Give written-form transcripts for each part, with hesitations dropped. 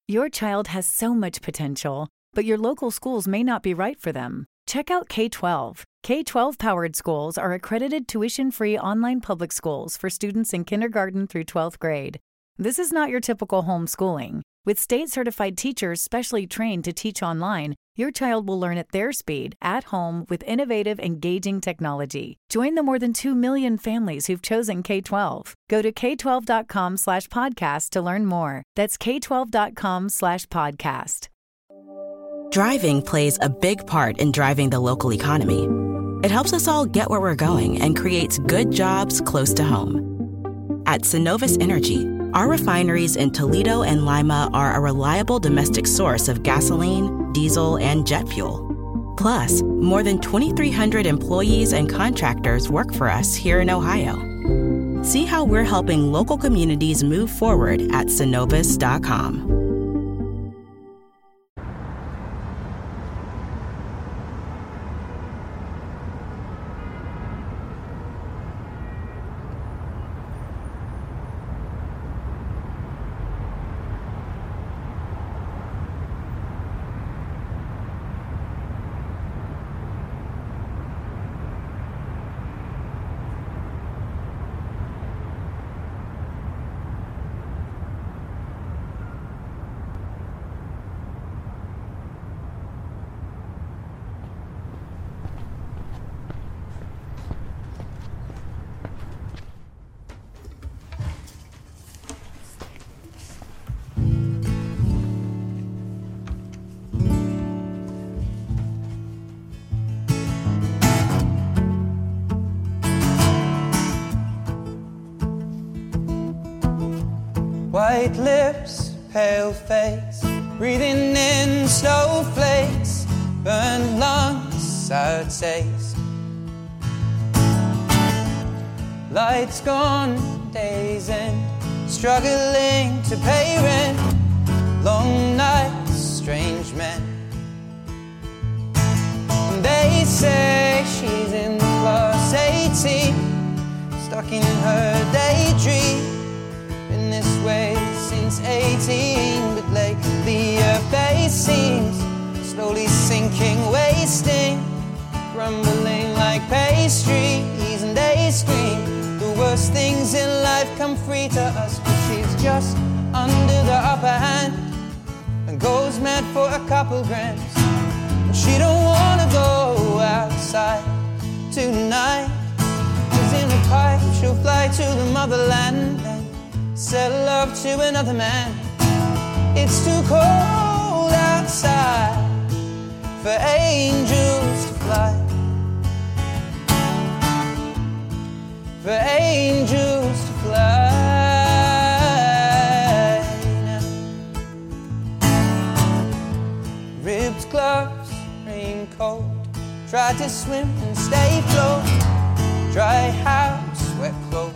Your child has so much potential, but your local schools may not be right for them. Check out K-12. K-12-powered schools are accredited tuition-free online public schools for students in kindergarten through 12th grade. This is not your typical homeschooling. With state-certified teachers specially trained to teach online, your child will learn at their speed, at home, with innovative, engaging technology. Join the more than 2 million families who've chosen K-12. Go to k12.com/podcast to learn more. That's k12.com/podcast. Driving plays a big part in driving the local economy. It helps us all get where we're going and creates good jobs close to home. At Synovus Energy, our refineries in Toledo and Lima are a reliable domestic source of gasoline, diesel, and jet fuel. Plus, more than 2,300 employees and contractors work for us here in Ohio. See how we're helping local communities move forward at Synovus.com. White lips, pale face, breathing in snowflakes, burned lungs, sour taste. Lights gone, days end, struggling to pay rent, long nights, strange men. They say she's in class 18, stuck in her daydream. Been this way since 18, but lately her face seems slowly sinking, wasting, crumbling like pastries, and they scream the worst things in life come free to us, but she's just under the upper hand and goes mad for a couple grams. But she don't wanna go outside tonight, 'cause in a pipe she'll fly to the motherland and sell love to another man. It's too cold outside for angels to fly, for angels to fly now. Ribbed gloves, raincoat, tried to swim and stay afloat, dry house, wet clothes.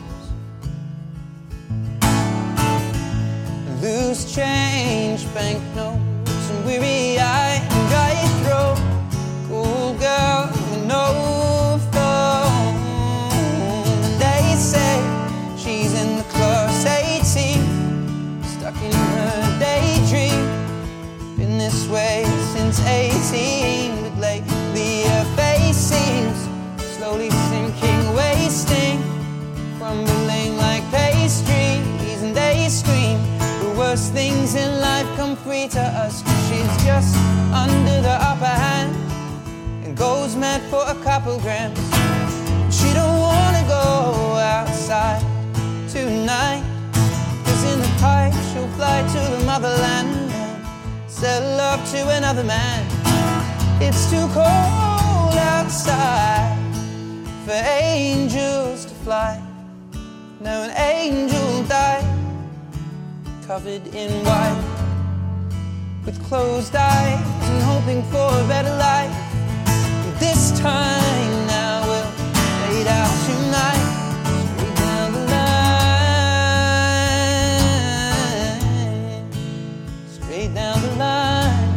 Loose change, banknotes, and weary-eyed and dry throat. Cool girl with no phone. They say she's in the class 18, stuck in her daydream. Been this way since 18, but lately her face seems slowly sinking, wasting, crumbling like pastries, and they scream worst things in life come free to us, 'cause she's just under the upper hand and goes mad for a couple grams. She don't wanna go outside tonight, 'cause in the pipe she'll fly to the motherland and sell love to another man. It's too cold outside for angels to fly. Now an angel died, covered in white, with closed eyes and hoping for a better life. This time now we'll fade out tonight, straight down the line, straight down the line.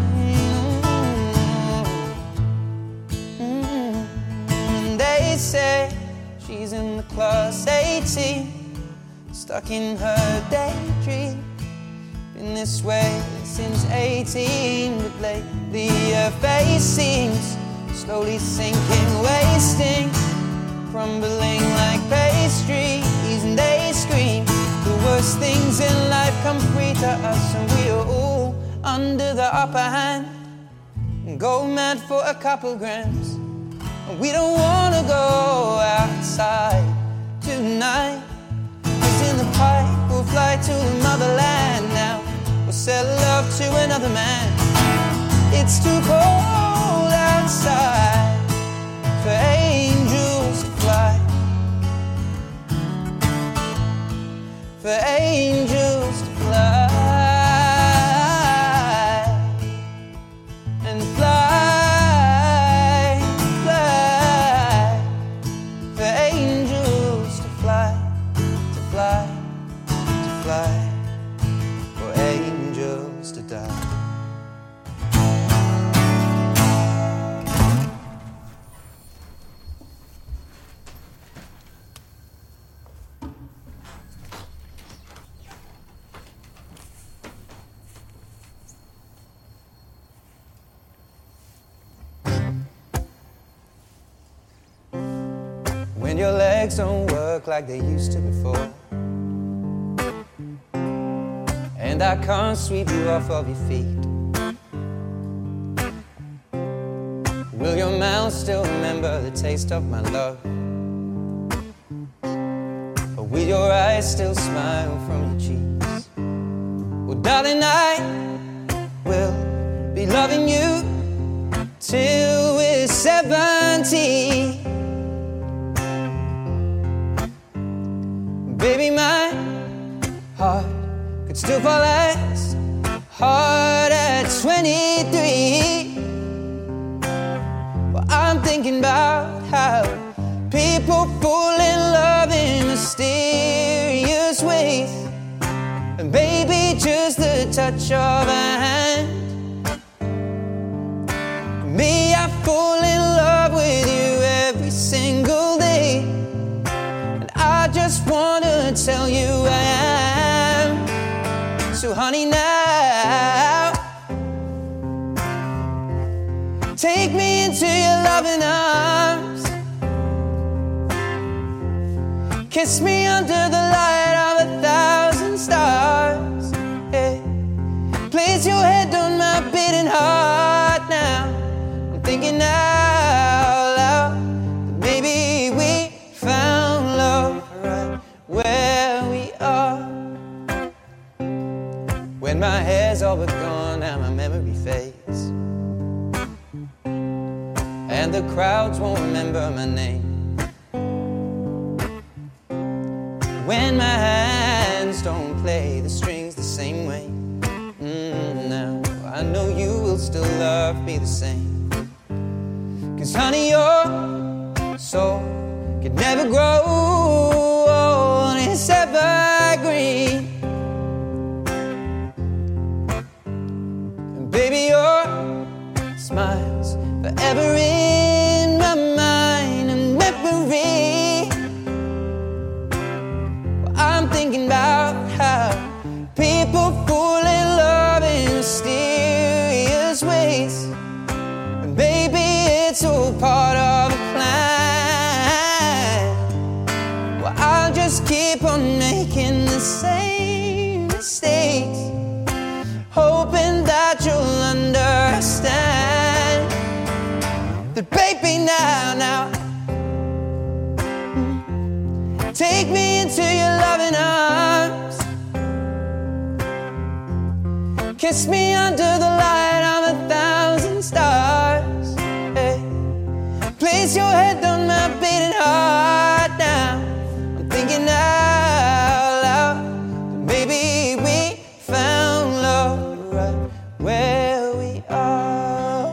And they say she's in the class 18, stuck in her daydream. in this way since 18, but lately your face seems slowly sinking, wasting, crumbling like pastries, and they scream the worst things in life come free to us, and we are all under the upper hand and go mad for a couple grams, and we don't wanna go outside tonight, 'cause in the pipe we'll fly to the motherland now, we'll sell love to another man. It's too cold outside for angels to fly, for angels to fly and fly, fly, for angels to fly, to fly, to fly, for angels to die. When your legs don't work like they used to before, and I can't sweep you off of your feet, will your mouth still remember the taste of my love? Or will your eyes still smile from your cheeks? Well, darling, I will be loving you till we're 70. Baby, my heart could still fall as hard at 23. Well, I'm thinking about how people fall in love in mysterious ways, and baby, just the touch of a hand. Me, I fall in love with you every single day, I just wanna tell you I am. So honey, now take me into your loving arms, kiss me under the light of 1,000 stars, hey. Place your head on my beating heart now. I'm thinking out loud that maybe we found love where we are. When my hair's all but gone and my memory fades, and the crowds won't remember my name, when my hands don't play the strings the same way, now I know you will still love me the same. 'Cause honey, your soul could never grow, it's evergreen, and baby, your smile's forever in my mind and memory. Well, I'm thinking about how people fall in love in mysterious ways, and baby, it's all part of a plan. Well, I'll just keep on making the same mistakes, hoping that you'll understand that baby, now take me into your loving arms, kiss me under the light of 1,000 stars, hey. Place your head on my beating heart now. I'm thinking out loud that maybe we found love right where we are.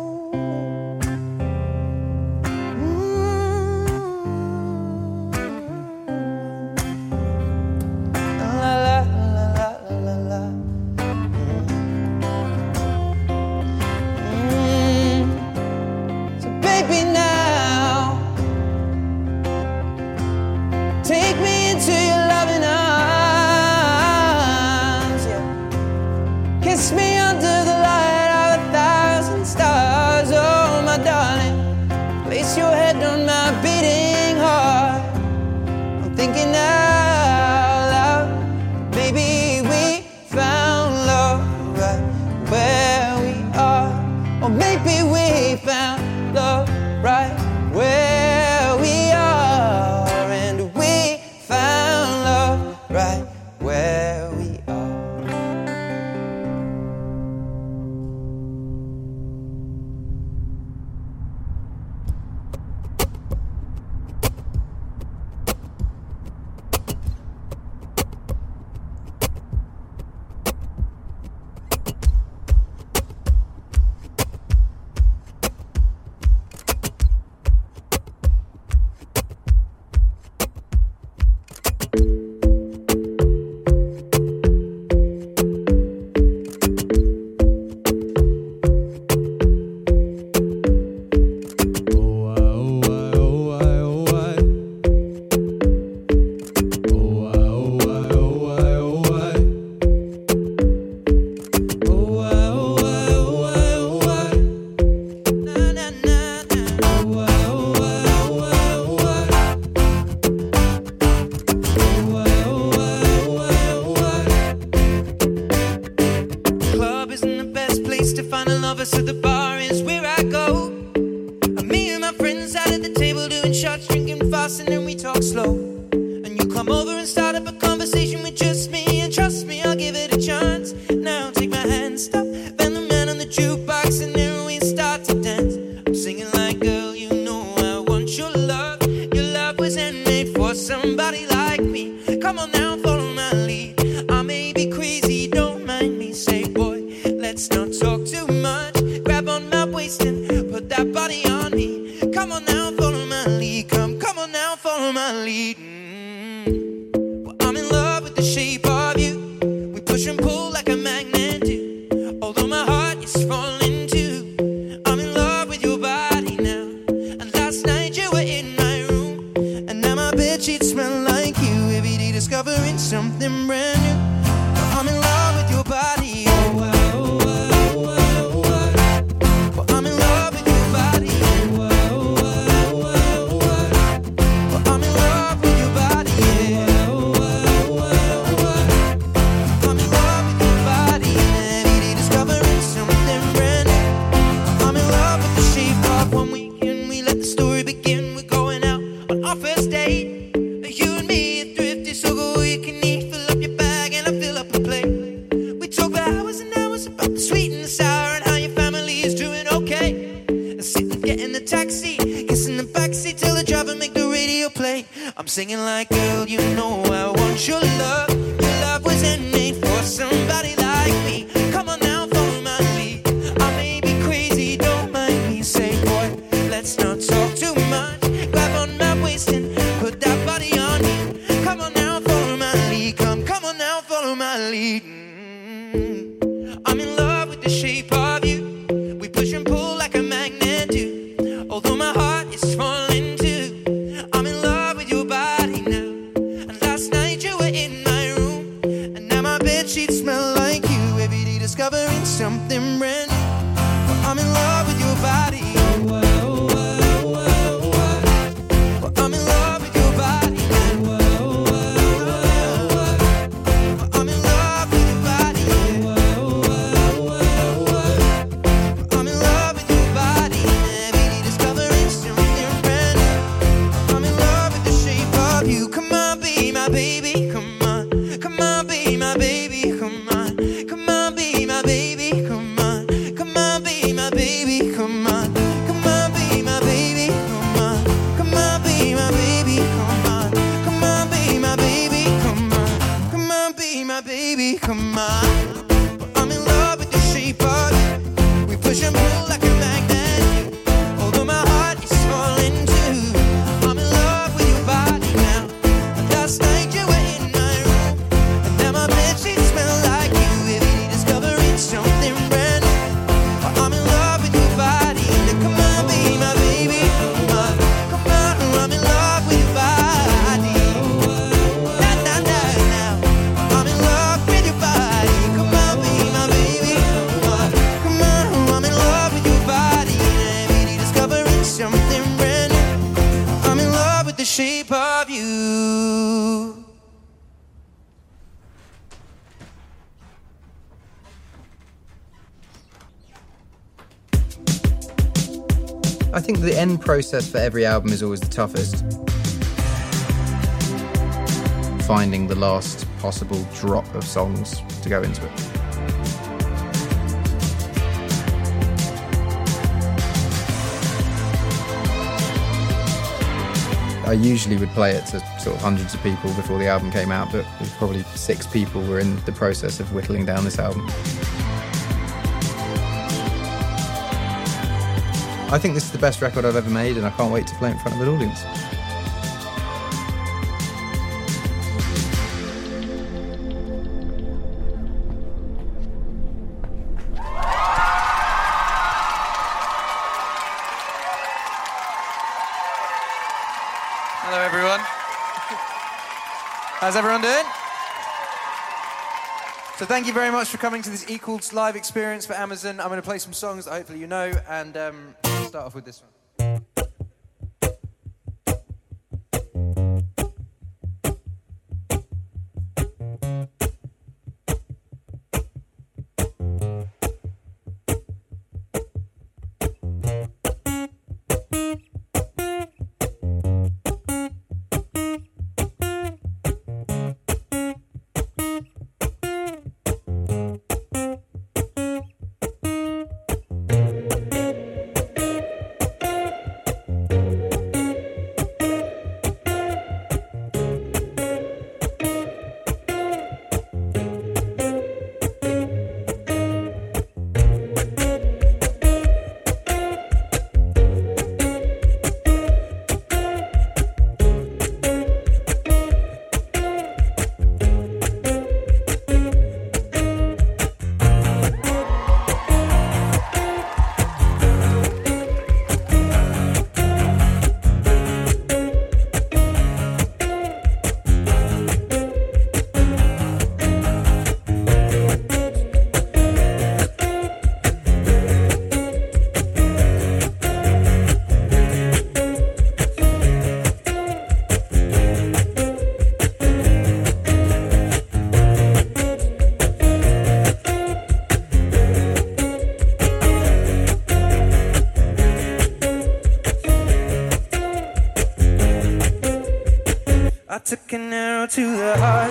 La la la la la la. So baby, now me under the light of 1,000 stars. Oh, my darling, place your head on my beating heart. I'm thinking out loud, maybe we found love right where we are. Or maybe we found love right where we are. And we found love right where we are. So the bar is where I go. Me and my friends sat at the table doing shots, drinking fast, and then we talk slow. And you come over and start up a conversation with just me, and trust me, I'll give it a chance. Now take my hand, stop, bend the man on the jukebox, and then we start to dance. I'm singing like, girl, you know I want your love. Your love was handmade for somebody like me. Come on now, follow my lead. I may be crazy, don't mind me. Say, boy, let's not talk too much. Grab on my waist and put that body on me. Come on now, follow my lead. Come on now, follow my lead. Well, I'm in love with the shape of you. We push and pull like a magnet do. Although my heart is falling too. I'm in love with your body now. And last night you were in my room, and now my bedsheets smell like you. Every day discovering something brand new. I'm in love with your body. Oh, wow. I'm singing like, girl, you know I want your love. Your love was handmade for somebody like me. Come on now, follow my lead. I may be crazy, don't mind me. Say, boy, let's not talk too much. Grab on my waist and put that body on me. Come on now, follow my lead. Come on now, follow my lead. I'm in love with the shape of you. We push and pull like a magnet do. Although my heart is falling too. I'm in love with your body now. And last night you were in my room, and now my bedsheets smell like you. Every day discovering something brand new. Well, I'm in love with your body. Well, I'm in love with your body now. Well, I'm in love with your body. I'm in love with your body. Every day discovering something brand new. I'm in love with the shape of you. Come on, be my baby. Come on, be my baby. Come on, be my baby. Come on, be my baby. Come on, I think the end process for every album is always the toughest. Finding the last possible drop of songs to go into it. I usually would play it to sort of hundreds of people before the album came out, but probably 6 people were in the process of whittling down this album. I think this is the best record I've ever made, and I can't wait to play it in front of an audience. Hello, everyone. How's everyone doing? So thank you very much for coming to this Equals live experience for Amazon. I'm going to play some songs that hopefully you know, and I'll start off with this one. Took an arrow to the heart.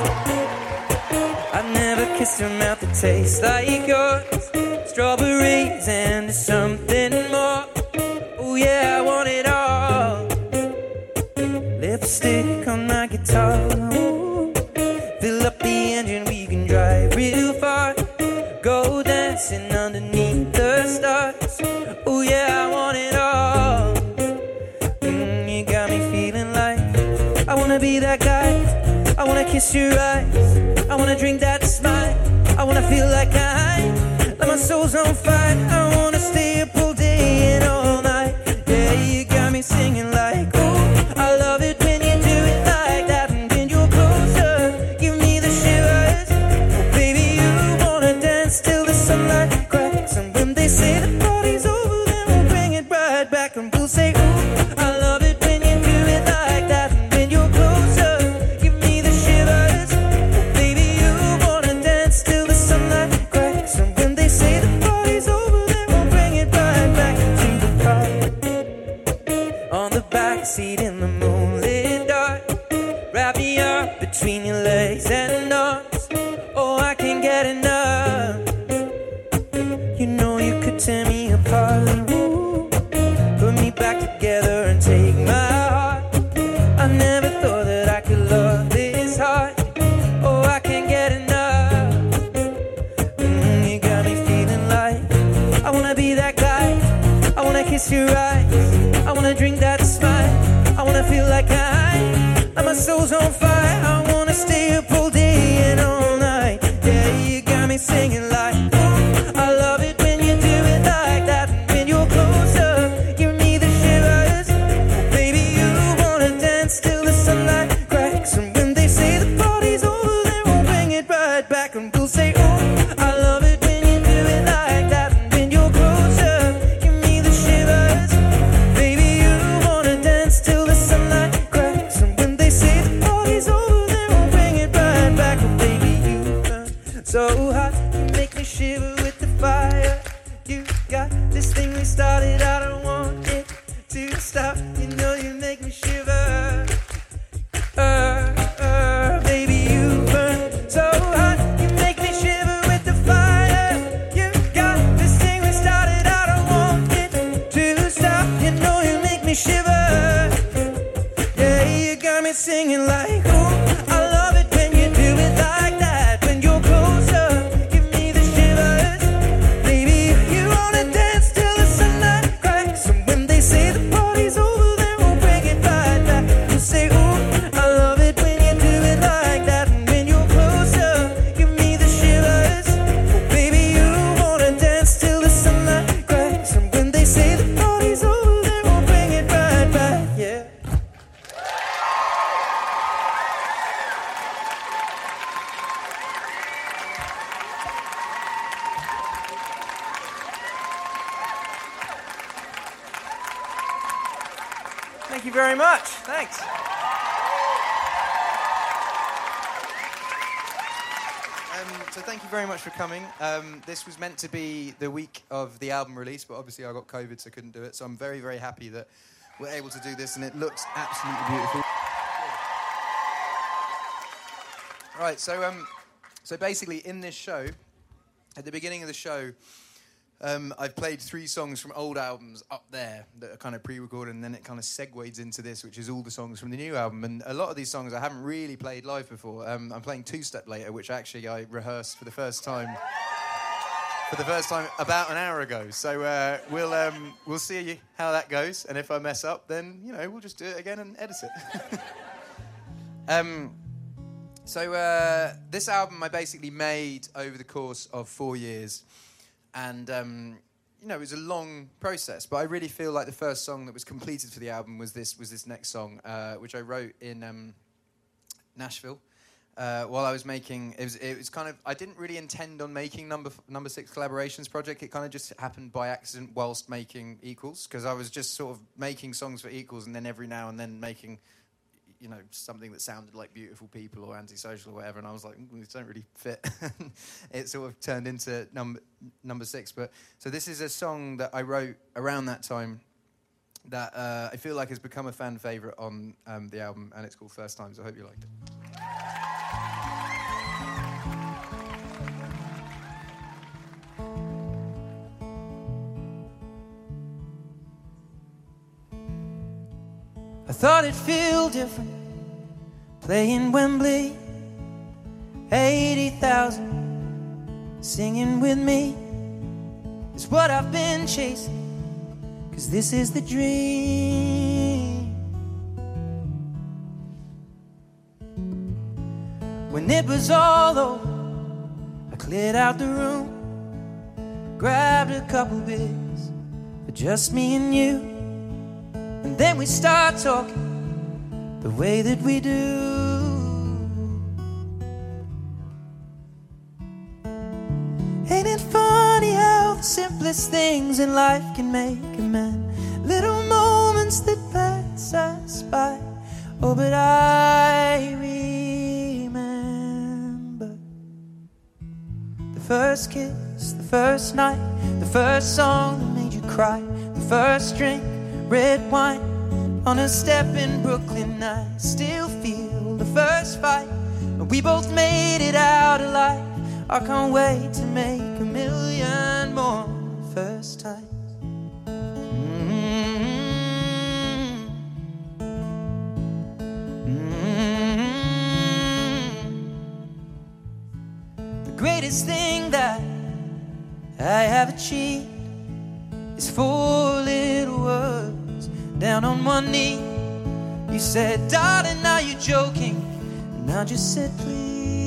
I never kissed a mouth that tastes like yours. Strawberries and something more. Oh yeah, I want it all. Lipstick on my guitar. Ooh. Fill up the engine, we can drive real far. Go dancing underneath the stars. Oh yeah, I want it all. You got me feeling like I wanna be that guy. I wanna kiss your eyes. I wanna drink that smile. I wanna feel like my soul's on fire. I wanna stay up all day and all night. Yeah, you got me singing like, oh, I love it when you do it like that. And when you're closer, give me the shivers. Oh, baby, you wanna dance till the sunlight cracks. And when they say the party's over, then we'll bring it right back. And we'll say, ooh, I love it when you do it like that. And when you're closer, give me the shivers. Oh, baby, you wanna dance till the sunlight cracks. And when they say the party's over, then we'll bring it right back to the car. On the back seat in the moonlit dark. Wrap me up between your legs and arms. Oh, I can't get enough. You know you could tear me apart. Ooh, put me back together and take my heart. I never thought that I could love this hard. Oh, I can't get enough. You got me feeling like I wanna be that guy. I wanna kiss your eyes. I wanna drink that smile. I wanna feel like my soul's on fire. I wanna stay up all day and all night. Yeah, you got me singing like, oh, I love it when you do it like that. And when you're closer, give me the shivers. Baby, you wanna dance till the sunlight cracks. And when they say the party's over, then we'll bring it right back. And we'll say, oh, I love it when you do it like that. And when you're closer, give me the shivers. Baby, you wanna dance till the sunlight cracks. And when they say the party's over, then we'll bring it right back. Oh, baby, you burn so hot, you make me shiver with the fire. You got this thing we started, I don't want it Thank you very much. Thanks. So thank you very much for coming. This was meant to be the week of the album release, but obviously I got COVID, so I couldn't do it. So I'm very, very happy that we're able to do this, and it looks absolutely beautiful. Right, so basically in this show, at the beginning of the show, I've played 3 songs from old albums up there that are kind of pre-recorded, and then it kind of segues into this, which is all the songs from the new album. And a lot of these songs I haven't really played live before. I'm playing Two Step Later, which actually I rehearsed for the first time about an hour ago. So we'll see how that goes, and if I mess up, then we'll just do it again and edit it. So this album I basically made over the course of 4 years. And, it was a long process, but I really feel like the first song that was completed for the album was this next song, which I wrote in Nashville while I was making... It was kind of... I didn't really intend on making Number 6 Collaborations project. It kind of just happened by accident whilst making Equals, because I was just sort of making songs for Equals and then every now and then making... something that sounded like Beautiful People or Antisocial or whatever, and I was like, these don't really fit. It sort of turned into number 6. But so this is a song that I wrote around that time that I feel like has become a fan favourite on the album, and it's called First Time, so I hope you liked it. I thought it'd feel different playing Wembley, 80,000 singing with me is what I've been chasing, 'cause this is the dream. When it was all over, I cleared out the room, grabbed a couple beers for just me and you. And then we start talking the way that we do. Ain't it funny how the simplest things in life can make a man? Little moments that pass us by. Oh, but I remember the first kiss, the first night, the first song that made you cry, the first drink, red wine on a step in Brooklyn. I still feel the first fight, and we both made it out alive. I can't wait to make a million more first times. The greatest thing that I have achieved is 4 little words down on one knee. You said, darling, are you joking? And I just said, please.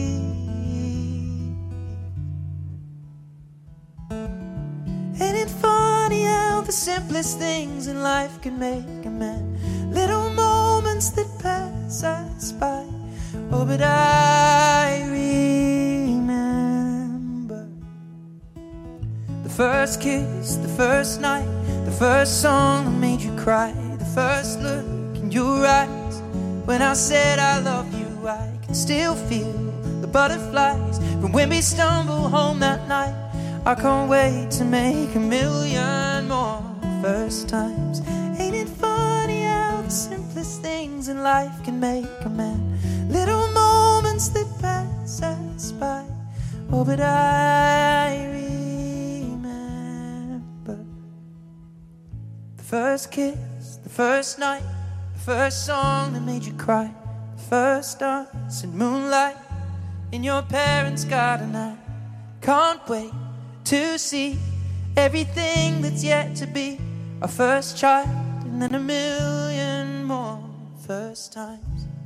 Ain't it funny how the simplest things in life can make a man? Little moments that pass us by. Oh, but I remember the first kiss, the first night, the first song that made you cry, the first look in your eyes. When I said I love you, I can still feel the butterflies from when we stumbled home that night. I can't wait to make a million more first times. Ain't it funny how the simplest things in life can make a man? Little moments that pass us by. Oh, but I remember the first kiss, the first night, the first song that made you cry, the first dance in moonlight in your parents' garden. I can't wait to see everything that's yet to be our first child, and then a million more first times.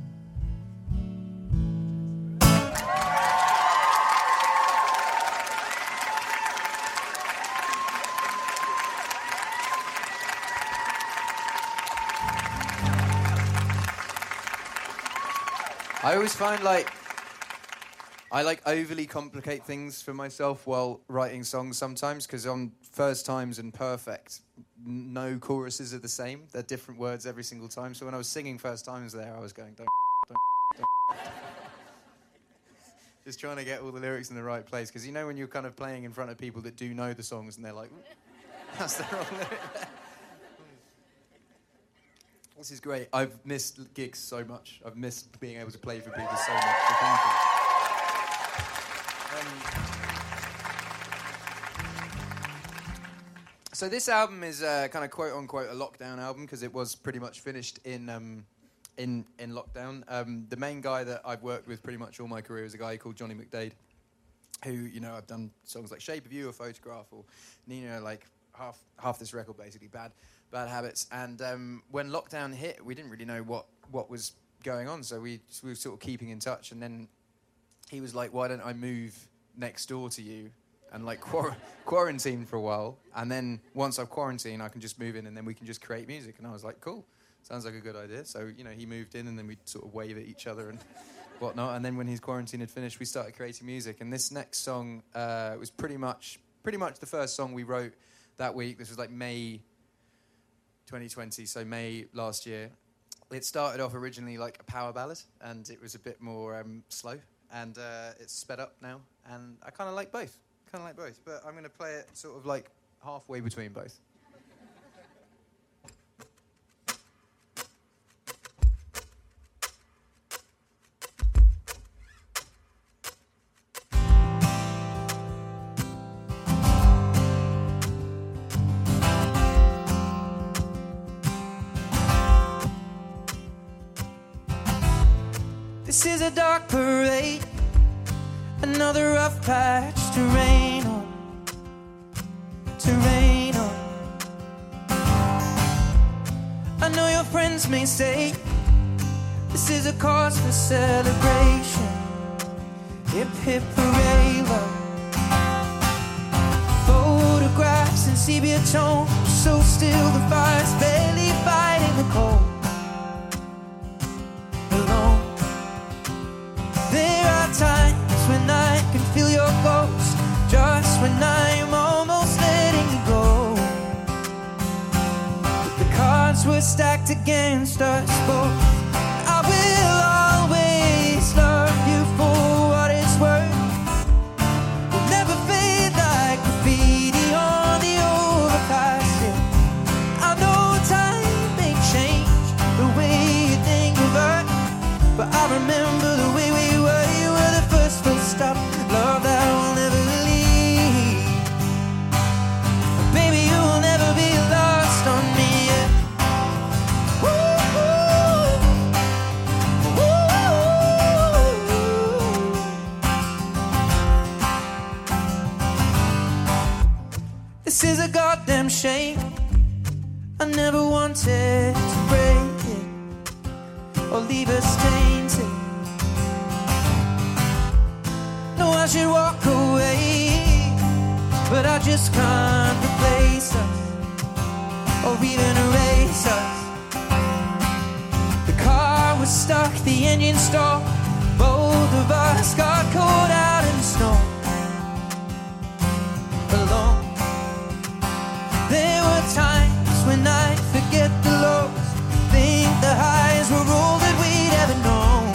I always find I overly complicate things for myself while writing songs sometimes, because on First Times and Perfect, no choruses are the same. They're different words every single time. So when I was singing first times there, I was going, don't. Just trying to get all the lyrics in the right place. Because you know when you're kind of playing in front of people that do know the songs and they're like, that's the wrong lyric there. This is great. I've missed gigs so much. I've missed being able to play for people so much. So thank you. So this album is kind of quote unquote a lockdown album because it was pretty much finished in lockdown. The main guy that I've worked with pretty much all my career is a guy called Johnny McDade, who, you know, I've done songs like Shape of You or Photograph or Nina, like half this record basically, Bad Habits. And when lockdown hit, we didn't really know what was going on, so we were sort of keeping in touch. And then he was like, why don't I move next door to you and like quarantine for a while, and then once I've quarantined, I can just move in and then we can just create music. And I was like, cool, sounds like a good idea. So, you know, he moved in and then we'd sort of wave at each other and whatnot. And then when his quarantine had finished, we started creating music. And this next song was pretty much the first song we wrote that week. This was like May 2020, so May last year. It started off originally like a power ballad, and it was a bit more slow, and it's sped up now, and I kind of like both. But I'm going to play it sort of like halfway between both. This is a dark parade, another rough patch to rain on, I know your friends may say this is a cause for celebration. Hip hip hooray, love. Photographs in sepia tone, so still the fire's barely fighting the cold. Times when I can feel your ghost, just when I'm almost letting you go. But the cards were stacked against us both. I will always love you for what it's worth. We'll never fade like graffiti on the overpass. Yeah. I know time may change the way you think of her, but I remember the way we were. You were the first full stop, love that will never leave. Baby, you will never be lost on me. Yeah. Woo-hoo. This is a goddamn shame. I never wanted to break it or leave us tainted. No, I should walk away, but I just can't replace us or even erase us. The car was stuck, the engine stopped. Both of us got caught out in the snow. Alone. There were times when I'd forget the lows, think the highs were all that we'd ever known.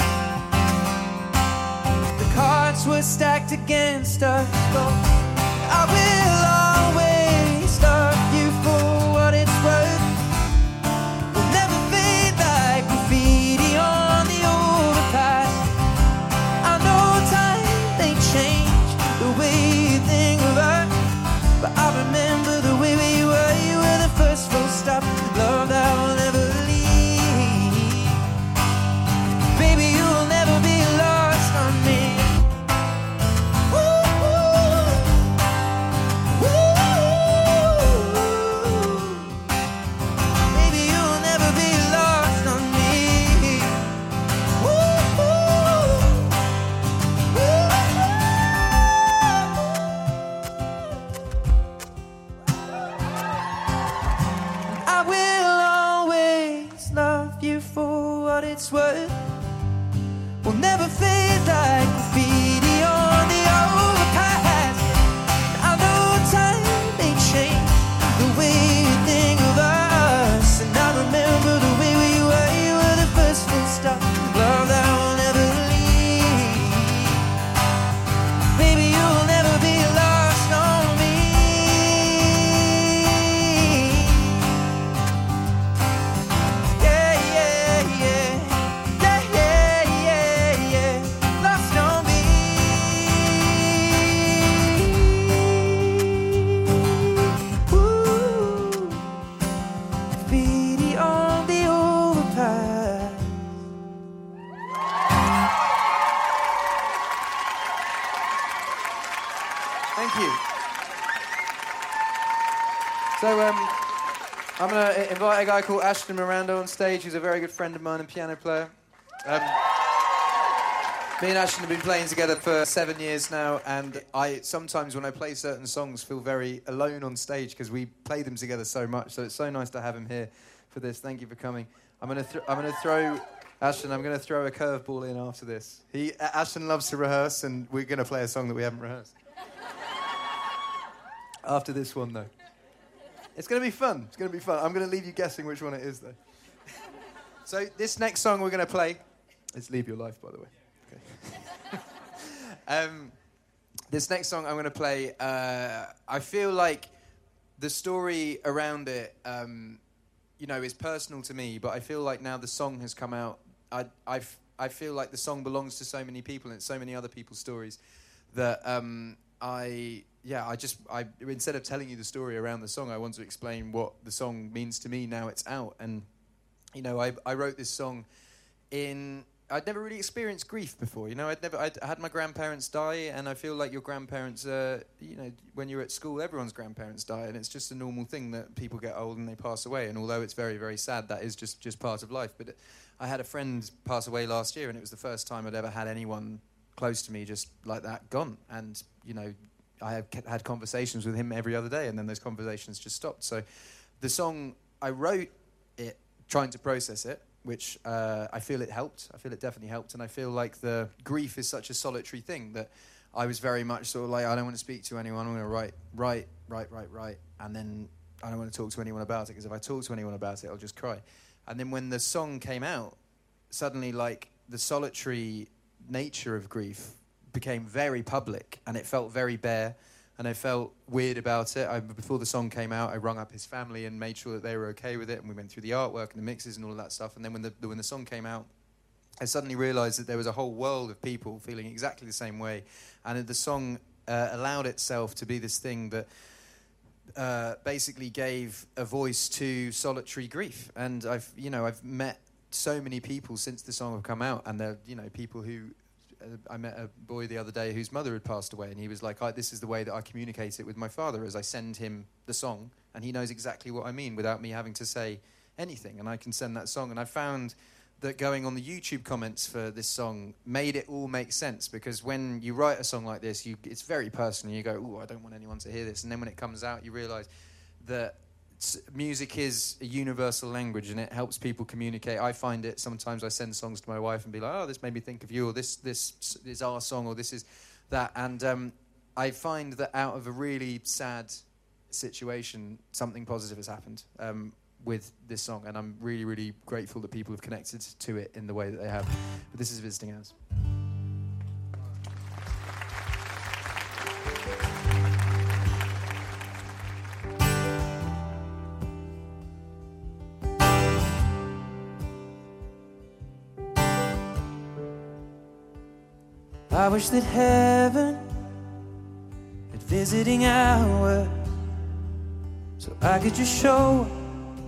The cards were stacked against us both. I will always love you for what it's worth. We'll never fade like graffiti on the overpass. I know time may change the way you think of her, but I remember the way we were. You were the first full stop, love that will never leave. Baby, you will never be lost on me. Baby, you will never be lost on me. I will always love you for what it's worth. We'll never fade like graffiti on the overpass. I know time may change the way you think So I'm going to invite a guy called Ashton Miranda on stage, who's a very good friend of mine and piano player. Me and Ashton have been playing together for 7 years now, and I sometimes, when I play certain songs, feel very alone on stage because we play them together so much. So it's so nice to have him here for this. Thank you for coming. I'm going to throw Ashton. I'm going to throw a curveball in after this. Ashton loves to rehearse, and we're going to play a song that we haven't rehearsed. After this one, though, it's going to be fun. It's going to be fun. I'm going to leave you guessing which one it is, though. So this next song we're going to play is "Leave Your Life," by the way. This next song I'm going to play, I feel like the story around it, is personal to me, but I feel like now the song has come out, I feel like the song belongs to so many people and it's so many other people's stories that instead of telling you the story around the song, I want to explain what the song means to me now it's out. And, I wrote this song I'd never really experienced grief before, I'd had my grandparents die, and I feel like your grandparents, when you're at school, everyone's grandparents die, and it's just a normal thing that people get old and they pass away, and although it's very, very sad, that is just part of life. But I had a friend pass away last year, and it was the first time I'd ever had anyone close to me just like that gone, and, I had conversations with him every other day, and then those conversations just stopped. So the song, I wrote it trying to process it, which I feel it helped. I feel it definitely helped. And I feel like the grief is such a solitary thing that I was very much sort of like, I don't want to speak to anyone. I'm going to write. And then I don't want to talk to anyone about it, because if I talk to anyone about it, I'll just cry. And then when the song came out, suddenly like the solitary nature of grief became very public, and it felt very bare. And I felt weird about it. Before the song came out, I rung up his family and made sure that they were okay with it, and we went through the artwork and the mixes and all of that stuff. And then when the song came out, I suddenly realised that there was a whole world of people feeling exactly the same way, and the song allowed itself to be this thing that basically gave a voice to solitary grief. And I've met so many people since the song have come out, and they're people who. I met a boy the other day whose mother had passed away, and he was like, this is the way that I communicate it with my father, as I send him the song, and he knows exactly what I mean without me having to say anything, and I can send that song. And I found that going on the YouTube comments for this song made it all make sense, because when you write a song like this, it's very personal. You go, ooh, I don't want anyone to hear this. And then when it comes out, you realise that music is a universal language, and it helps people communicate. I find it sometimes I send songs to my wife and be like, this made me think of you, or this is our song, or this is that. And I find that out of a really sad situation, something positive has happened with this song, and I'm really, really grateful that people have connected to it in the way that they have. But this is Visiting Hours. I wish that heaven had visiting hours, so I could just show up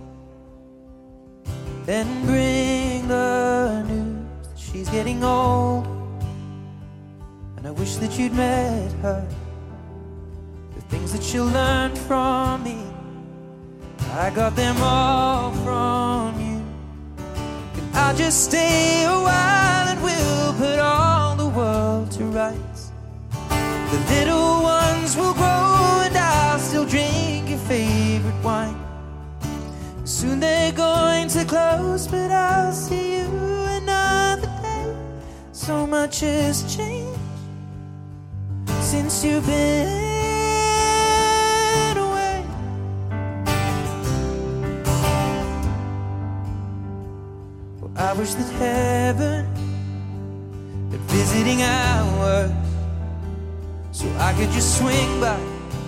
and bring the news that she's getting old. And I wish that you'd met her, the things that she'll learn from me, I got them all from you. And I'll just stay a while, and we'll put all the world to rights. The little ones will grow, and I'll still drink your favorite wine. Soon they're going to close, but I'll see you another day. So much has changed since you've been away. Well, I wish that heaven had visiting hours, so I could just swing by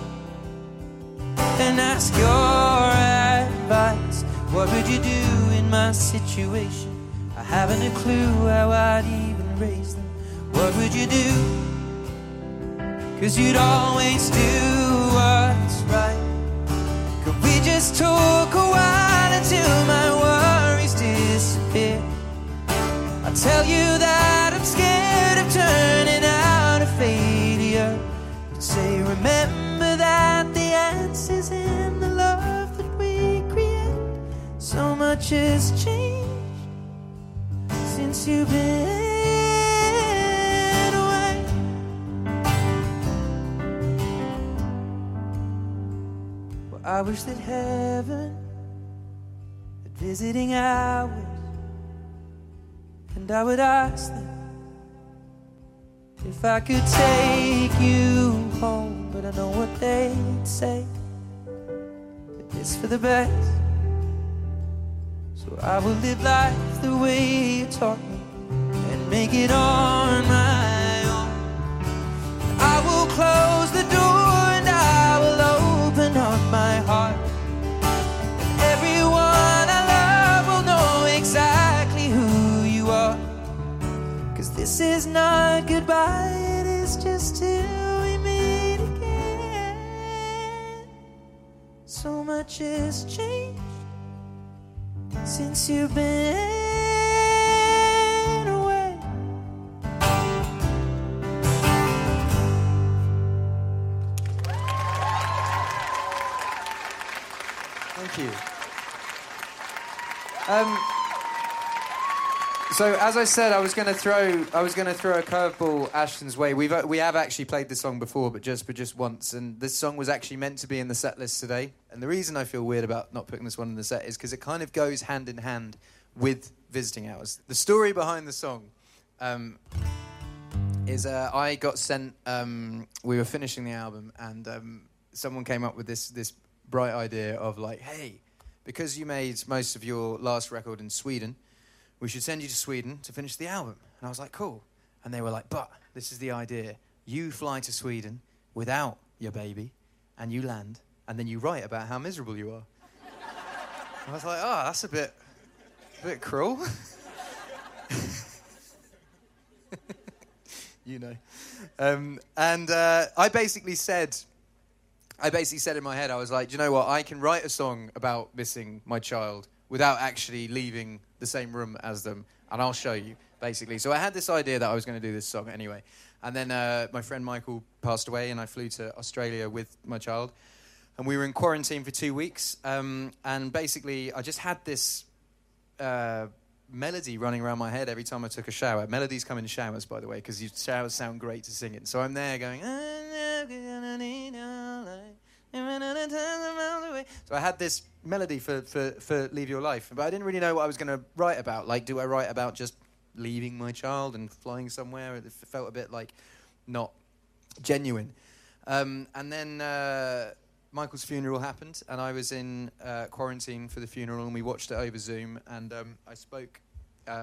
and ask your advice. What would you do in my situation? I haven't a clue how I'd even raise them. What would you do? 'Cause you'd always do what's right. Could we just talk a while until my worries disappear? I tell you that I'm scared of turning out a failure. Say remember that the answer's in the love much has changed since you've been away. Well, I wish that heaven had visiting hours, and I would ask them if I could take you home, but I know what they'd say, that it's for the best. So I will live life the way you taught me and make it on my own. I will close the door and I will open up my heart. And everyone I love will know exactly who you are. 'Cause this is not goodbye, it is just till we meet again. So much has changed since you've been away. Thank you. So as I said, I was going to throw a curveball Ashton's way. We have actually played this song before, but just once. And this song was actually meant to be in the set list today. And the reason I feel weird about not putting this one in the set is because it kind of goes hand in hand with visiting hours. The story behind the song is I got sent. We were finishing the album, and someone came up with this bright idea of like, hey, because you made most of your last record in Sweden, we should send you to Sweden to finish the album. And I was like, cool. And they were like, but this is the idea. You fly to Sweden without your baby, and you land, and then you write about how miserable you are. I was like, oh, that's a bit cruel. You know. I basically said in my head, I was like, do you know what? I can write a song about missing my child without actually leaving the same room as them, and I'll show you, basically. So I had this idea that I was going to do this song anyway. And then my friend Michael passed away, and I flew to Australia with my child. And we were in quarantine for 2 weeks. And basically, I just had this melody running around my head every time I took a shower. Melodies come in showers, by the way, because showers sound great to sing in. So I'm there going... So I had this melody for Leave Your Life, but I didn't really know what I was going to write about. Like, do I write about just leaving my child and flying somewhere? It felt a bit like not genuine. And then Michael's funeral happened, and I was in quarantine for the funeral, and we watched it over Zoom, and I spoke to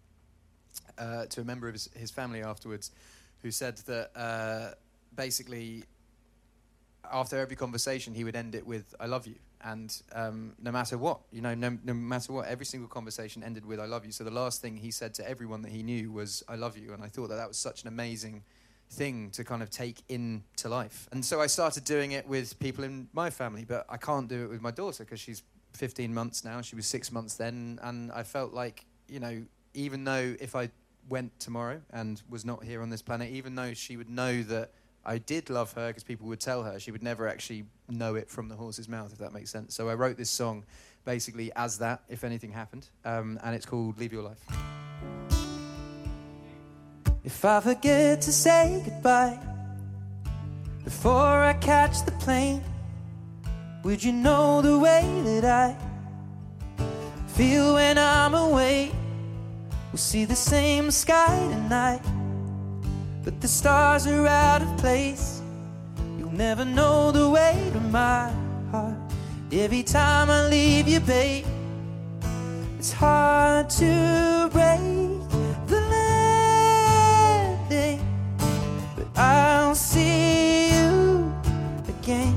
a member of his family afterwards who said that basically after every conversation he would end it with "I love you," and no matter what, no matter what, every single conversation ended with "I love you." So the last thing he said to everyone that he knew was "I love you," and I thought that was such an amazing thing to kind of take into life. And so I started doing it with people in my family, but I can't do it with my daughter because she's 15 months now. She was 6 months then, and I felt like, even though if I went tomorrow and was not here on this planet, even though she would know that I did love her because people would tell her, she would never actually know it from the horse's mouth, if that makes sense. So I wrote this song basically as that, if anything happened, and it's called Leave Your Life. If I forget to say goodbye before I catch the plane, would you know the way that I feel when I'm away? We'll see the same sky tonight, but the stars are out of place. You'll never know the weight of my heart. Every time I leave you, babe, it's hard to break the landing, but I'll see you again.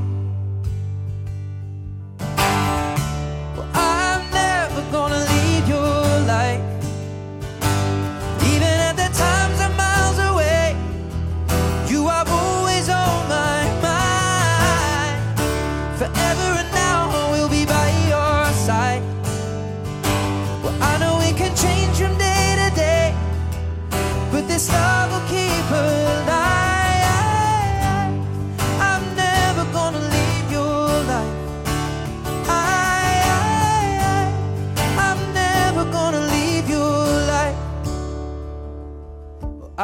Well, I'm never gonna leave your life, even at the times I'm miles away. You are always on my mind. Forever and now we'll be by your side. Well, I know it can change from day to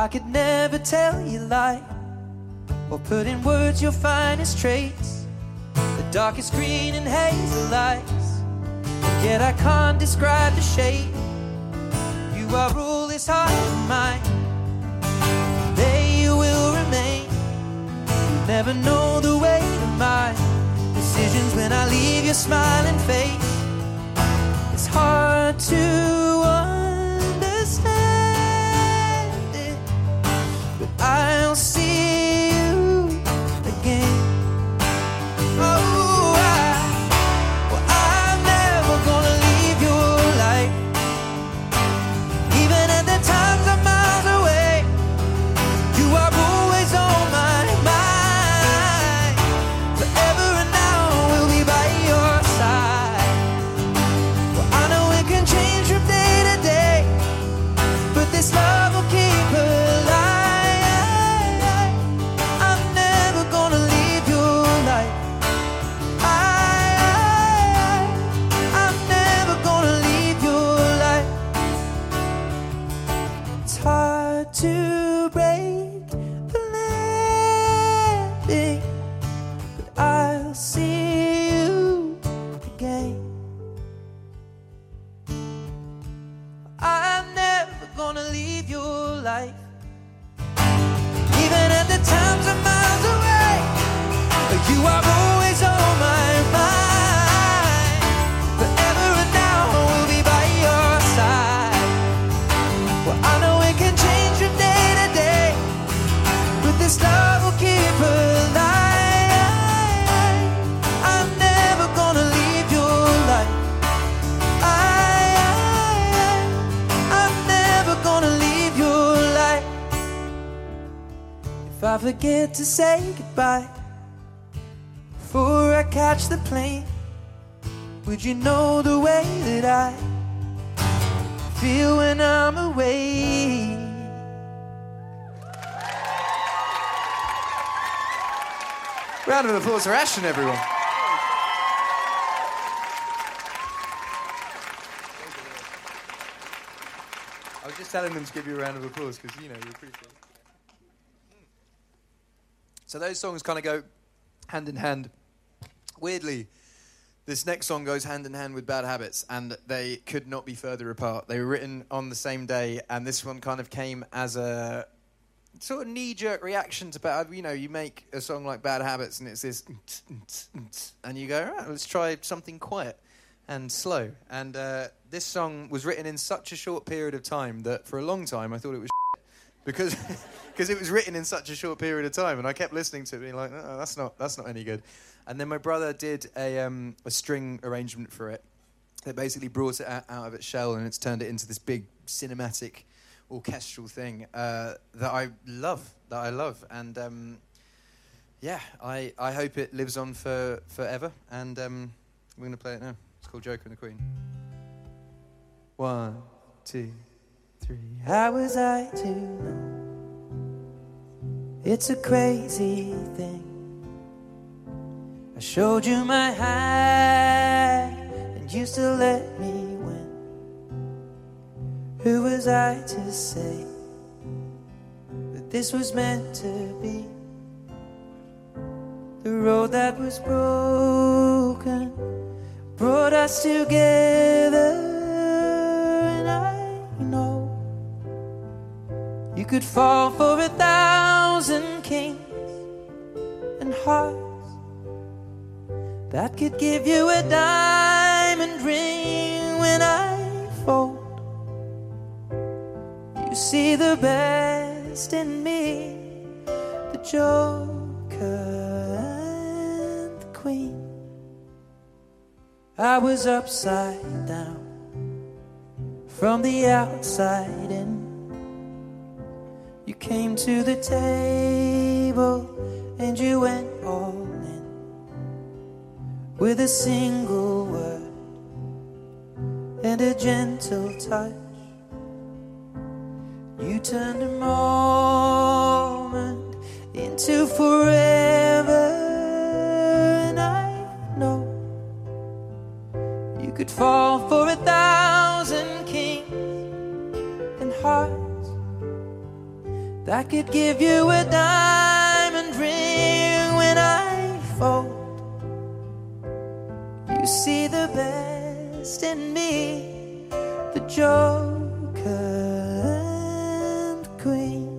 could never tell you lie or put in words your finest traits, the darkest green and hazel lights. Yet I can't describe the shape. You are all this heart of mine. There you will remain. You'll never know the weight of my decisions when I leave your smiling face. It's hard to understand it, but I'll see you again. Oh, I'm never gonna leave your life, even at the times I'm miles away. You are always on my mind. Forever and now we'll be by your side. Well, I know it can change from day to day, but this love will keep alive. I'm never gonna leave your life. I'm never gonna leave your life. It's hard to break the landing, but I'll see you again. I'm never gonna leave your life, even at the times I'm miles away. You are always on my mind. Forever and now we'll be by your side. Well, I know it can change from day to day, but this love will keep alive. I'm never gonna leave your life. I'm never gonna leave your life. If I forget to say goodbye before I catch the plane, would you know the way that I feel when I'm away? Round of applause for Ashton, everyone. I was just telling them to give you a round of applause because, you know, you're pretty cool. So those songs kind of go hand in hand. Weirdly, this next song goes hand in hand with Bad Habits, and they could not be further apart. They were written on the same day, and this one kind of came as a sort of knee-jerk reaction to Bad. You know, you make a song like Bad Habits, and it's this, and you go, right, let's try something quiet and slow. And this song was written in such a short period of time that for a long time I thought it was because it was written in such a short period of time, and I kept listening to it being like, no, that's not any good. And then my brother did a string arrangement for it that basically brought it out of its shell, and it's turned it into this big cinematic orchestral thing that I love. And I hope it lives on forever. And we're going to play it now. It's called Joker and the Queen. 1, 2, 3. How was I to know? It's a crazy thing. I showed you my hand, and you still let me win. Who was I to say that this was meant to be? The road that was broken brought us together, and I know you could fall for 1,000 kings and hearts that could give you a diamond ring. When I fold, you see the best in me, the Joker and the Queen. I was upside down from the outside in. You came to the table and you went all in with a single word and a gentle touch. You turned a moment into forever, and I know you could fall for 1,000 kings and hearts that could give you a diamond ring when I fold. You see the best in me, the Joker and the Queen.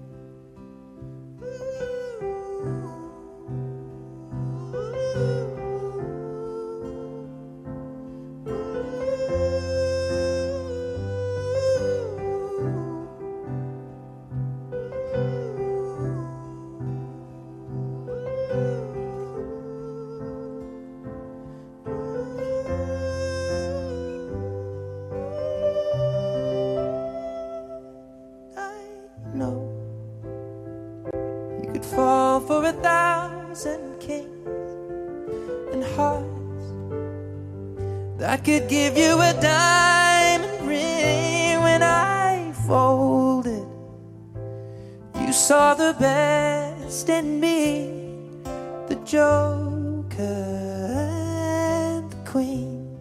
Fall for 1,000 kings and hearts that could give you a diamond ring when I folded. You saw the best in me, the Joker and the Queen,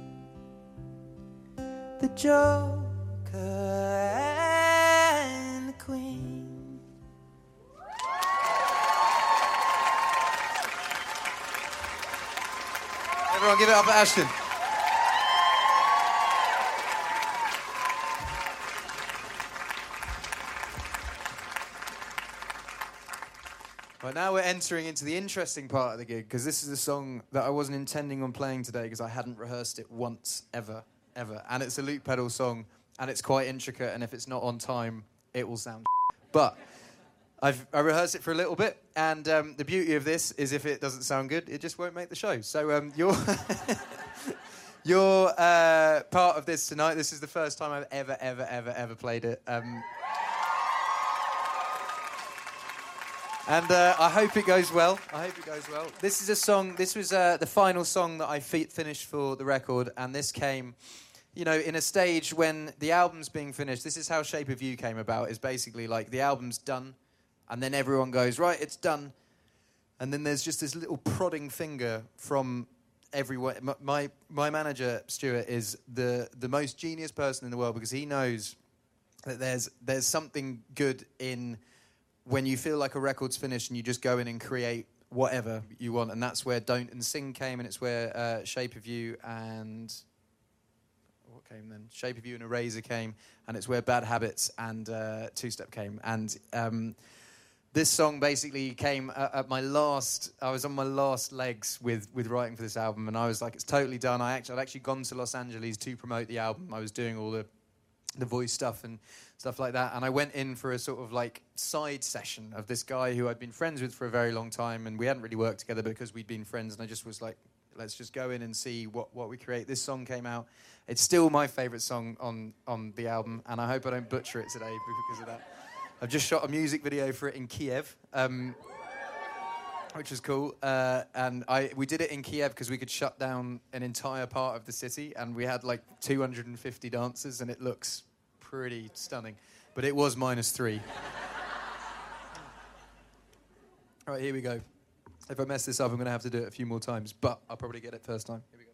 the Joker and the Queen. Everyone give it up for Ashton. Right, now we're entering into the interesting part of the gig, because this is a song that I wasn't intending on playing today because I hadn't rehearsed it once, ever. And it's a loop pedal song, and it's quite intricate, and if it's not on time, it will sound But I rehearsed it for a little bit, and the beauty of this is if it doesn't sound good, it just won't make the show. So you're part of this tonight. This is the first time I've ever played it. And I hope it goes well. This is a song, this was the final song that I finished for the record, and this came, you know, in a stage when the album's being finished. This is how Shape of You came about, is basically like the album's done, and then everyone goes, right, it's done. And then there's just this little prodding finger from everywhere. My manager, Stuart, is the most genius person in the world, because he knows that there's something good in when you feel like a record's finished and you just go in and create whatever you want. And that's where Don't and Sing came, and it's where Shape of You and... what came then? Shape of You and Eraser came, and it's where Bad Habits and Two Step came. And this song basically came at my last... I was on my last legs with writing for this album, and I was like, it's totally done. I'd actually gone to Los Angeles to promote the album. I was doing all the voice stuff and stuff like that, and I went in for a sort of like side session of this guy who I'd been friends with for a very long time, and we hadn't really worked together because we'd been friends, and I just was like, let's just go in and see what we create. This song came out. It's still my favourite song on the album, and I hope I don't butcher it today because of that. I've just shot a music video for it in Kiev, which is cool. And we did it in Kiev because we could shut down an entire part of the city, and we had like 250 dancers, and it looks pretty stunning. But it was -3. All right, here we go. If I mess this up, I'm going to have to do it a few more times, but I'll probably get it first time. Here we go.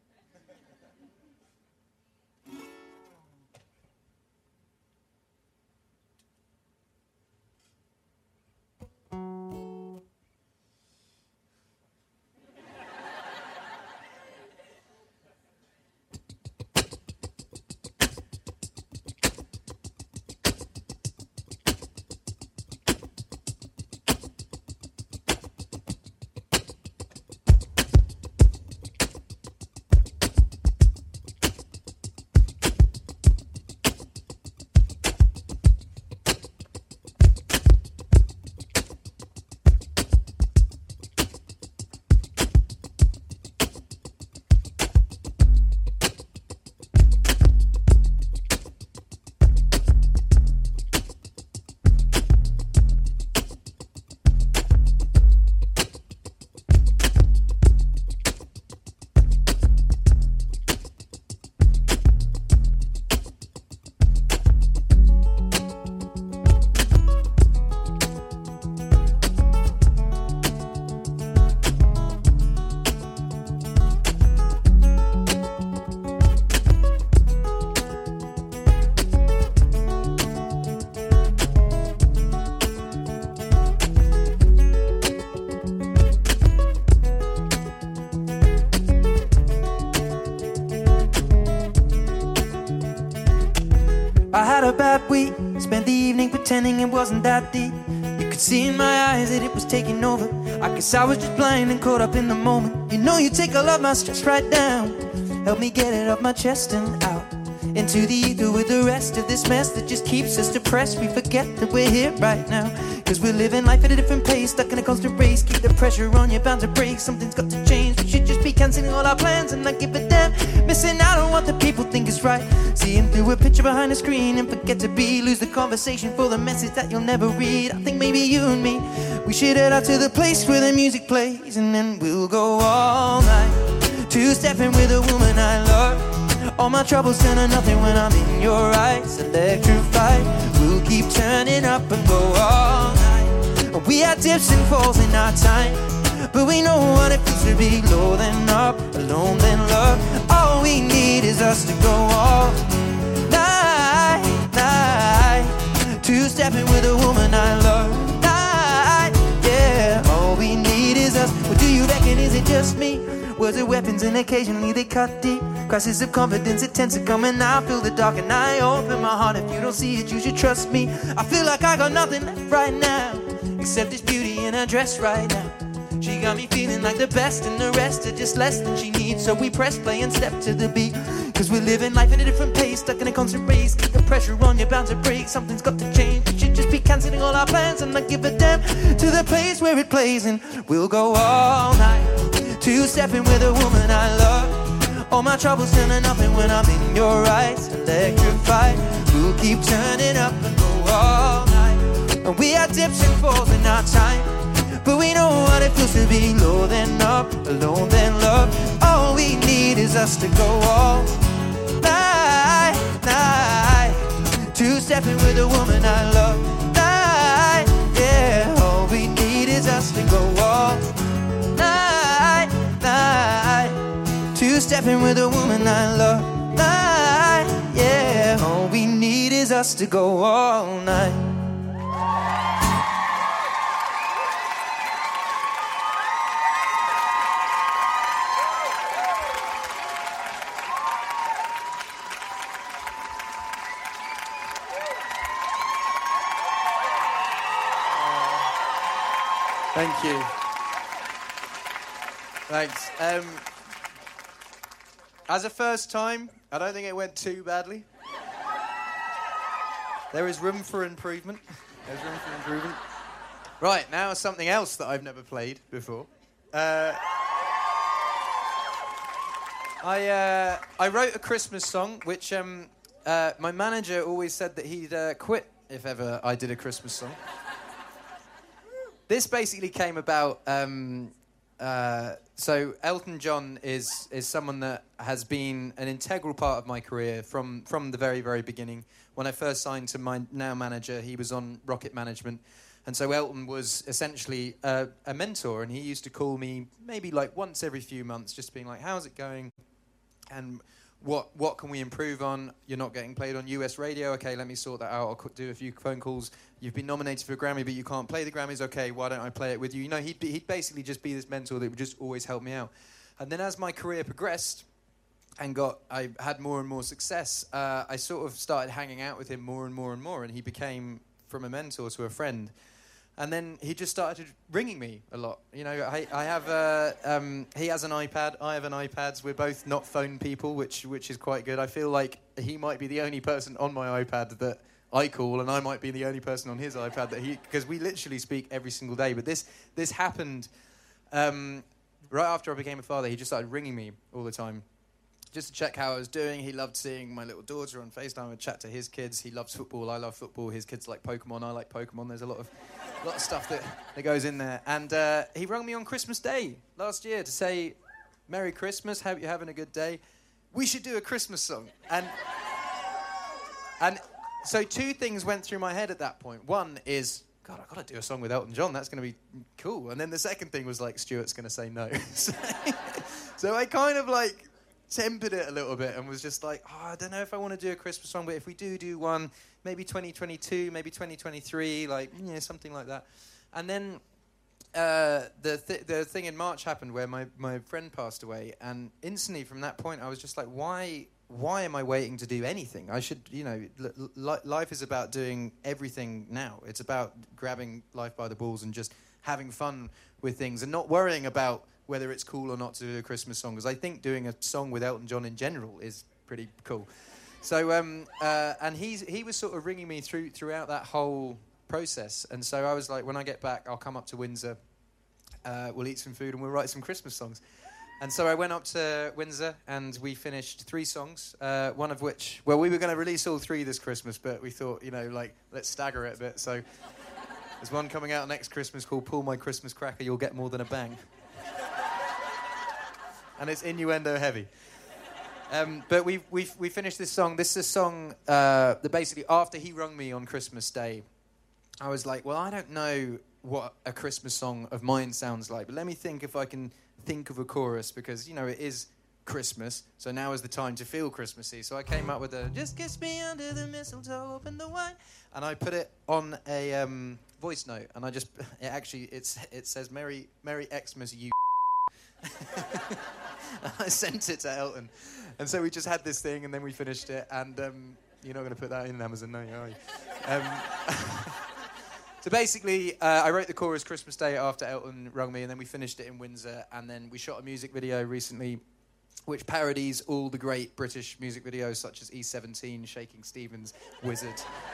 I had a bad week, spent the evening pretending it wasn't that deep. You could see in my eyes that it was taking over. I guess I was just blind and caught up in the moment. You know you take all of my stress right down. Help me get it off my chest and out into the ether with the rest of this mess that just keeps us depressed. We forget that we're here right now, cause we're living life at a different pace, stuck in a constant race. Keep the pressure on, you're bound to break. Something's got to change. We should just be cancelling all our plans and not give a damn. Missing out on what the people think is right, seeing through a picture behind a screen and forget to be. Lose the conversation for the message that you'll never read. I think maybe you and me, we should head out to the place where the music plays, and then we'll go all night, two-stepping with a woman I love. All my troubles turn to nothing when I'm in your eyes. Electrified, we'll keep turning up and go all night. We had dips and falls in our time, but we know what it feels to be low then up, alone then love. All we need is us to go all night, night. Two-stepping with a woman I love. Night, yeah. All we need is us. What do you reckon, is it just me? Words are weapons and occasionally they cut deep. Crisis of confidence, it tends to come and I feel the dark and I open my heart. If you don't see it, you should trust me. I feel like I got nothing left right now, except this beauty in her dress right now. She got me feeling like the best and the rest are just less than she needs. So we press play and step to the beat, cause we're living life at a different pace, stuck in a constant race. Keep the pressure on, you're bound to break. Something's got to change. We should just be cancelling all our plans and not give a damn to the place where it plays, and we'll go all night, two-stepping with a woman I love. All my troubles turn to nothing when I'm in your eyes. Electrified, we'll keep turning up and go all night. And we had dips and falls in our time, but we know what it feels to be low then up, alone then love. All we need is us to go all night, night. Two-stepping with a woman I love. Night, yeah. All we need is us to go all night, night. Two-stepping with a woman I love. Night, yeah. All we need is us to go all night. Thank you. Thanks. As a first time, I don't think it went too badly. There is room for improvement. There's room for improvement. Right, now something else that I've never played before. I wrote a Christmas song, which my manager always said that he'd quit if ever I did a Christmas song. This basically came about... So Elton John is someone that has been an integral part of my career from the very, very beginning. When I first signed to my now manager, he was on Rocket Management. And so Elton was essentially a mentor, and he used to call me maybe like once every few months, just being like, how's it going? And what can we improve on? You're not getting played on US radio. Okay, let me sort that out. I'll do a few phone calls. You've been nominated for a Grammy, but you can't play the Grammys. Okay, why don't I play it with you? You know, he'd basically just be this mentor that would just always help me out. And then as my career progressed and I had more and more success, I sort of started hanging out with him more and more and more, and he became from a mentor to a friend. And then he just started ringing me a lot. You know, I have he has an iPad, I have an iPad. We're both not phone people, which is quite good. I feel like he might be the only person on my iPad that I call, and I might be the only person on his iPad because we literally speak every single day. But this happened right after I became a father. He just started ringing me all the time, just to check how I was doing. He loved seeing my little daughter on FaceTime and chat to his kids. He loves football. I love football. His kids like Pokemon. I like Pokemon. There's a lot of stuff that goes in there. And he rang me on Christmas Day last year to say, Merry Christmas, hope you're having a good day. We should do a Christmas song. And so two things went through my head at that point. One is, God, I've got to do a song with Elton John. That's going to be cool. And then the second thing was like, Stuart's going to say no. So I kind of like tempered it a little bit and was just like, I don't know if I want to do a Christmas song, but if we do one, maybe 2022, maybe 2023, like, something like that. And then the thing in March happened where my friend passed away, and instantly from that point I was just like, why am I waiting to do anything? I should, life is about doing everything now. It's about grabbing life by the balls and just having fun with things and not worrying about whether it's cool or not to do a Christmas song, because I think doing a song with Elton John in general is pretty cool. So, and he was sort of ringing me throughout that whole process, and so I was like, when I get back, I'll come up to Windsor, we'll eat some food and we'll write some Christmas songs. And so I went up to Windsor and we finished 3 songs, one of which, well, we were going to release all 3 this Christmas, but we thought, let's stagger it a bit. So there's one coming out next Christmas called Pull My Christmas Cracker, You'll Get More Than a Bang. And it's innuendo heavy. But we finished this song. This is a song that basically, after he rung me on Christmas Day, I was like, well, I don't know what a Christmas song of mine sounds like, but let me think if I can think of a chorus, because, it is Christmas, so now is the time to feel Christmassy. So I came up with just kiss me under the mistletoe, open the wine, and I put it on a voice note, and it says Merry Xmas, you. I sent it to Elton, and so we just had this thing, and then we finished it, and you're not going to put that in Amazon, no, are you? So basically, I wrote the chorus Christmas Day after Elton rung me, and then we finished it in Windsor, and then we shot a music video recently which parodies all the great British music videos such as E17, Shaking Stevens, Wizard.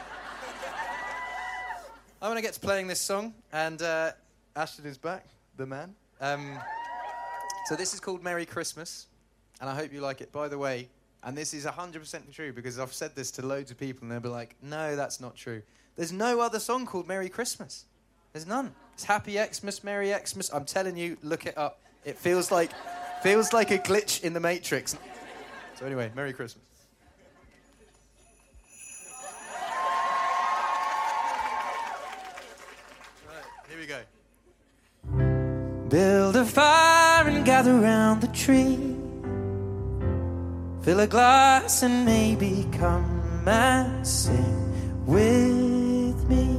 I'm going to get to playing this song, and Ashton is back, the man. So this is called Merry Christmas, and I hope you like it. By the way, and this is 100% true, because I've said this to loads of people, and they'll be like, no, that's not true. There's no other song called Merry Christmas. There's none. It's Happy Xmas, Merry Xmas. I'm telling you, look it up. It feels like a glitch in the Matrix. So anyway, Merry Christmas. Right, here we go. Build a fire and gather round the tree. Fill a glass and maybe come and sing with me.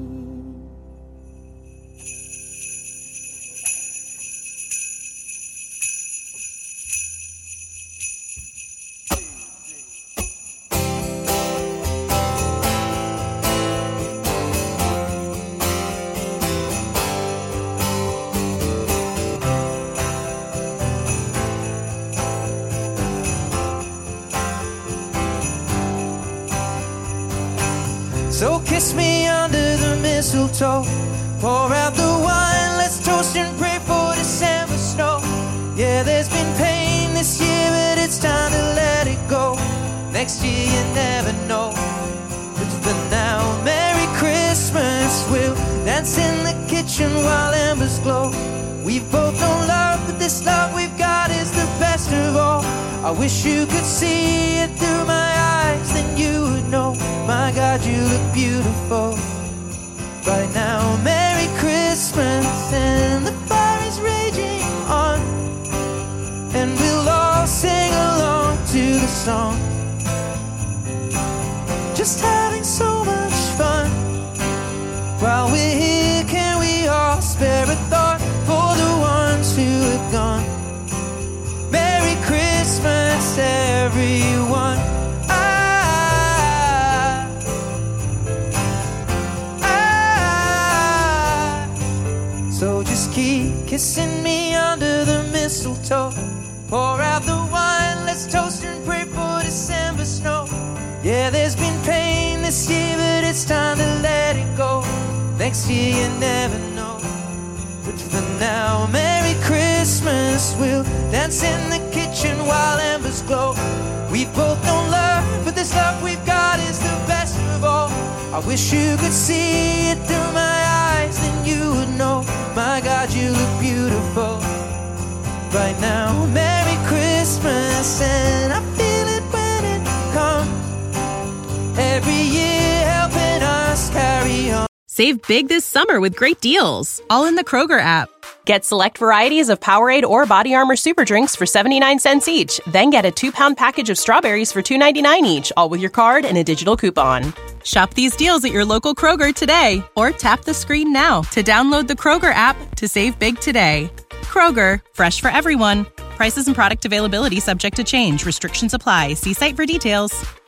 So kiss me under the mistletoe, pour out the wine, let's toast and pray for December snow. Yeah, there's been pain this year, but it's time to let it go. Next year you never know. But for now, Merry Christmas. We'll dance in the kitchen while embers glow. We've both known love, but this love we've got is the best of all. I wish you could see it through my eyes, then you would know. My God, you look beautiful right now. Merry Christmas, and the fire is raging on, and we'll all sing along to the song. Just having so much fun while we're here. Can we all spare a thought for the ones who have gone? Merry Christmas, everyone. So just keep kissing me under the mistletoe. Pour out the wine, let's toast and pray for December snow. Yeah, there's been pain this year, but it's time to let it go. Next year you never know. But for now, Merry Christmas. We'll dance in the kitchen while embers glow. We've both known love, but this love we've got is the best of all. I wish you could see it through my eyes, then you would know. My God, you look beautiful right now. Merry Christmas, and I feel it when it comes. Every year helping us carry on. Save big this summer with great deals, all in the Kroger app. Get select varieties of Powerade or Body Armor Super Drinks for 79 cents each. Then get a 2-pound package of strawberries for $2.99 each, all with your card and a digital coupon. Shop these deals at your local Kroger today, or tap the screen now to download the Kroger app to save big today. Kroger, fresh for everyone. Prices and product availability subject to change. Restrictions apply. See site for details.